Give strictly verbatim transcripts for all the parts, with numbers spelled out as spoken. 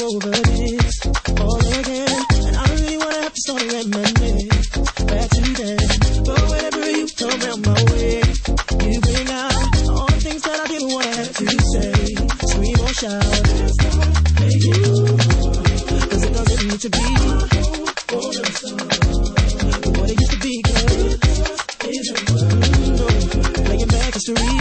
over this all again. And I don't really wanna have to start to reminisce back to then. But whenever you come around my way, you bring out all the things that I didn't wanna have to say. Scream or shout, cause it doesn't need to be what it used to be, girl. No, playing back history.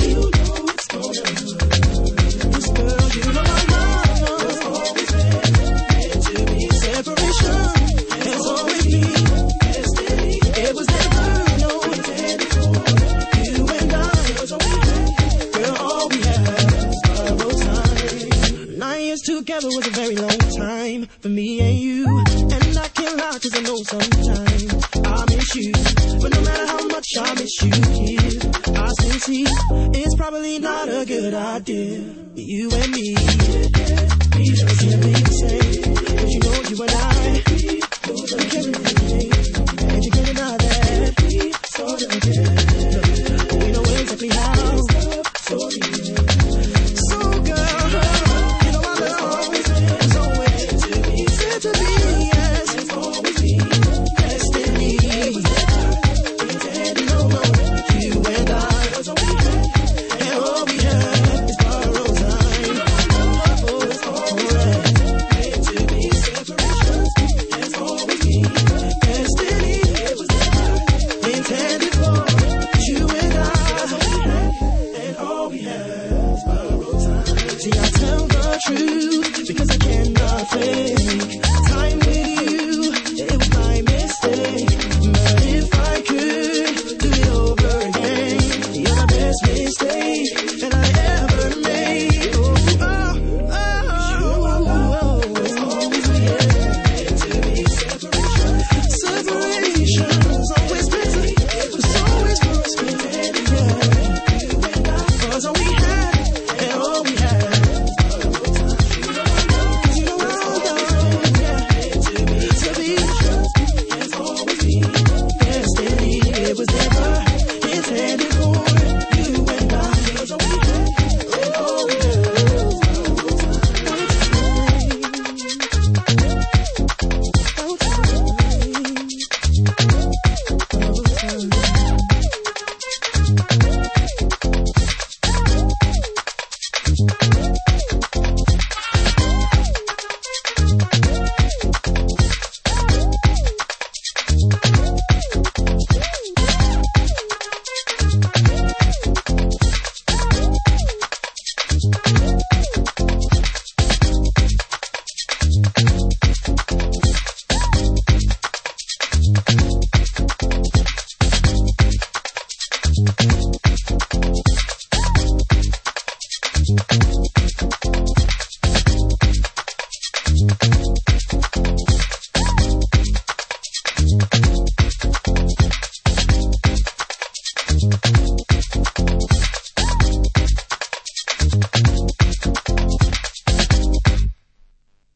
This girl, you know my love has always been meant to be. Separation has always been destiny. It was never no intended for you and I. Girl, all we had was borrowed time. Nine years together was a very long time for me and you. And I can't lie, cause I know sometimes I miss you. But no matter how much I miss you here, I still see it's probably not a good idea. You and me, we can't be the same. Cause you know you and I, we can't be the same. And you can't deny that. We know exactly how. So girl, you know our love is always to be said to be. Yes, it's always been destiny. It was never intended, no, no. You and I, and all we have is borrowed time. Oh, it's alright. Meant to be separation. Has always been destiny. It was never intended for you and I, and all we have is borrowed time. See, I tell the truth.